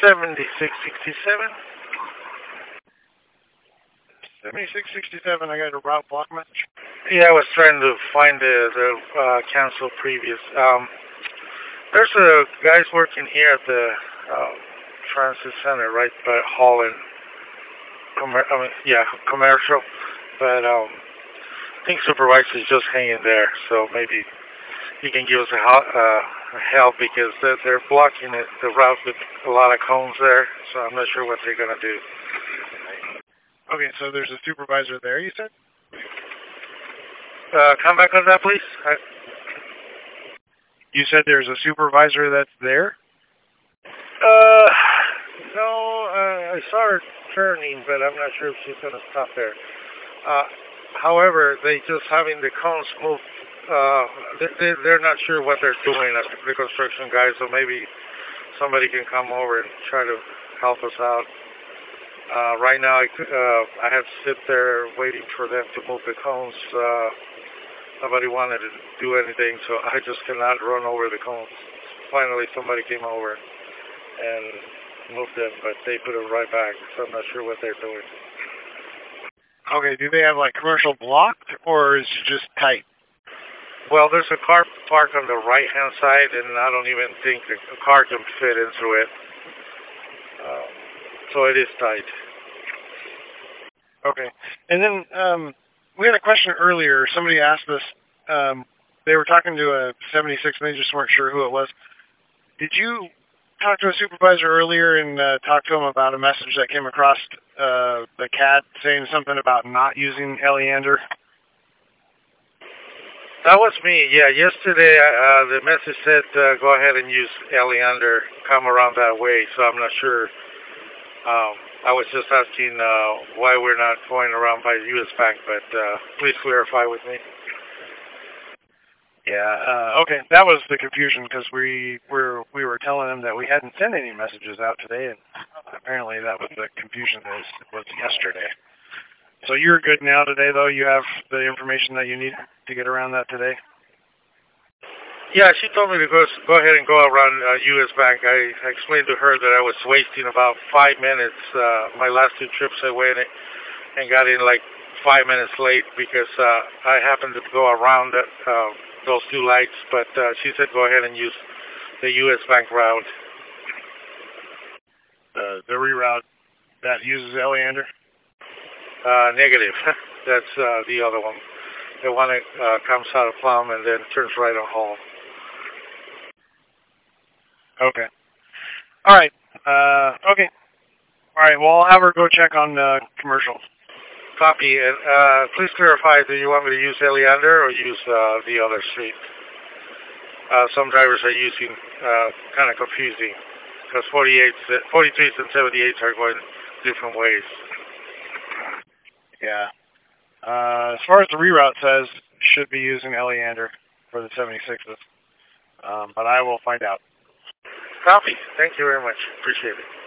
7667. 7667, I got a route block message. Yeah, I was trying to find the canceled previous. There's a guys working here at the transit center right by Holland. Commercial. But I think supervisor is just hanging there, so maybe he can give us a help because they're blocking the route with a lot of cones there, so I'm not sure what they're going to do. Okay, so there's a supervisor there, you said? Come back on that, please. You said there's a supervisor that's there? No, I saw her turning, but I'm not sure if she's going to stop there. However, they just having the cones move. They're not sure what they're doing as the construction guys, so maybe somebody can come over and try to help us out. Right now, I have to sit there waiting for them to move the cones. Nobody wanted to do anything, so I just cannot run over the cones. Finally, somebody came over and moved them, but they put it right back, so I'm not sure what they're doing. Okay, do they have, like, commercial blocked, or is it just tight? Well, there's a car parked on the right-hand side, and I don't even think a car can fit into it. So it is tight. Okay. And then we had a question earlier. Somebody asked us, they were talking to a 76, and they just weren't sure who it was. Did you talk to a supervisor earlier and talk to him about a message that came across the CAD saying something about not using Eleander? That was me, yeah. Yesterday, the message said, go ahead and use Eleander, come around that way, so I'm not sure. I was just asking why we're not going around by US Bank, but please clarify with me. Yeah, okay, that was the confusion, because we were telling them that we hadn't sent any messages out today, and apparently that was the confusion that was yesterday. So you're good now today, though? You have the information that you need to get around that today? Yeah, she told me to go ahead and go around US Bank. I explained to her that I was wasting about 5 minutes. My last two trips I went and got in like 5 minutes late because I happened to go around those two lights, but she said go ahead and use the US Bank route. The reroute that uses Eleander? Negative. That's the other one. The one that comes out of Plum and then turns right on Hall. Okay. All right. Okay. All right. Well, I'll have her go check on commercial. Copy. And please clarify, do you want me to use Eleander or use the other street? Some drivers are using kind of confusing because 43s and 78s are going different ways. Yeah. As far as the reroute says, should be using Eleander for the 76s. But I will find out. Copy. Thank you very much. Appreciate it.